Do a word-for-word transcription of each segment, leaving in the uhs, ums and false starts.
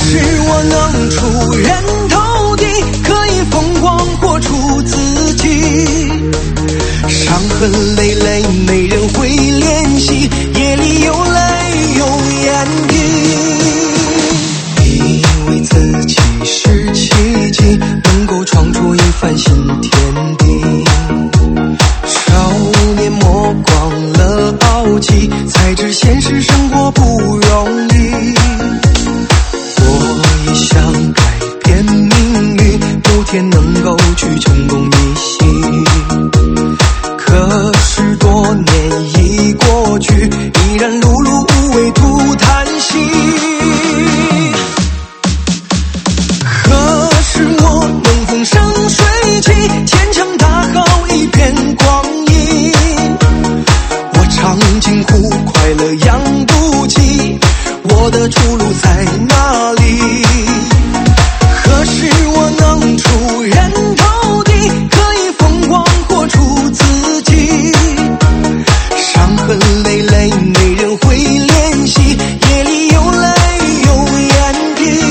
是我能出人头地，可以风光活出自己。伤痕累累，没人会怜惜，夜里有泪有眼底。以为自己是奇迹，能够闯出一番新天地。少年磨光了傲气，才知现实生活不容易。我也想改变命运，有天能够去成功一夕。可是多年已过去，依然碌碌无为，徒叹息。何时我能风生水起，前程大好一片光阴。我常惊呼快乐养不起，我的出路在哪里？何时我能出人头地，可以风光活出自己。伤痕累累，没人会怜惜，夜里有泪有眼底。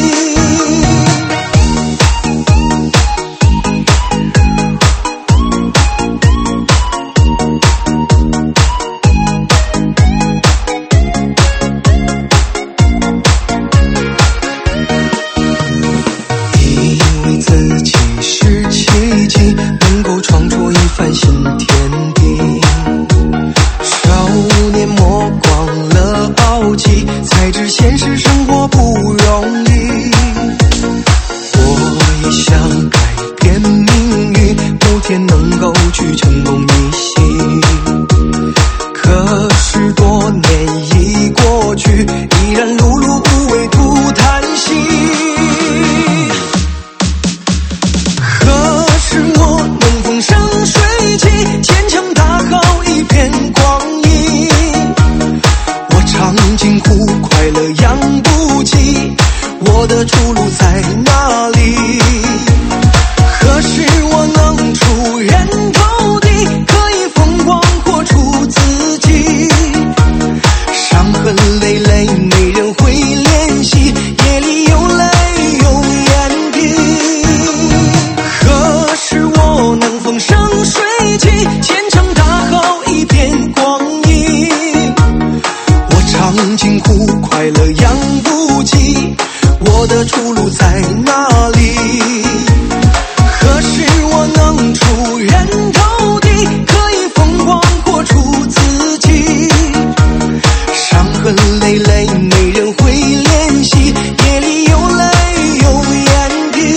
以为自己是奇迹，能够闯出一番新天地。少年磨光了傲气，才知现实生活不容易。我也想改变命运，有天能够去成功一夕。可是多年已过去，依然碌碌无为，徒叹息。何时我能风生水起，前程大好一片光阴。我常惊呼快乐养不起，我的出路在哪里？何时我能出人头地，可以风光活出自己。伤痕累累，没人会怜惜，夜里有泪有眼底。何时我能风生水起，前程大好一片光阴。我常惊呼快乐养不起，我的出路在哪里？何时我能出人头地，可以风光活出自己。伤痕累累，没人会怜惜，夜里有泪有眼底。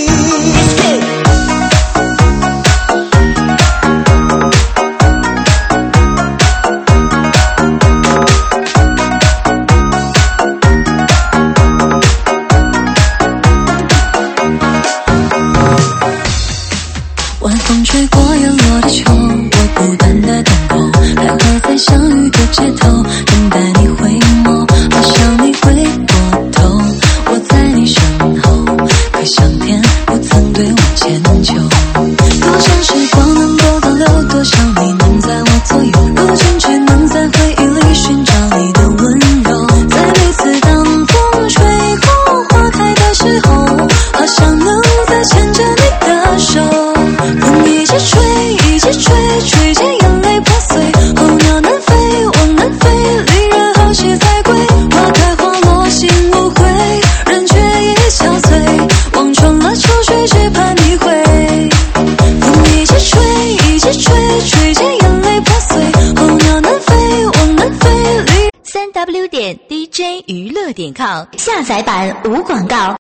晚风吹过院落的秋，我不断的等候，徘徊在相遇的街头，等待你回眸，好像你回过头，我在你身后，可相片不曾对我迁就。多想时光能够倒流，多想你能在我左右，如今却能在回忆里寻找你的温柔。在每次当风吹过花开的时候，好想能再牵着你的手。风一直吹，一直吹，吹见眼泪破碎。候鸟南飞，往南飞，离人好些才归。花开花落，心无悔，人却已憔悴。望穿了秋水，只盼你回。风一直吹，一直吹，吹见眼泪破碎。候鸟南飞，往南飞，离。 三 w 点 d j 娱乐点 com 下载版无广告。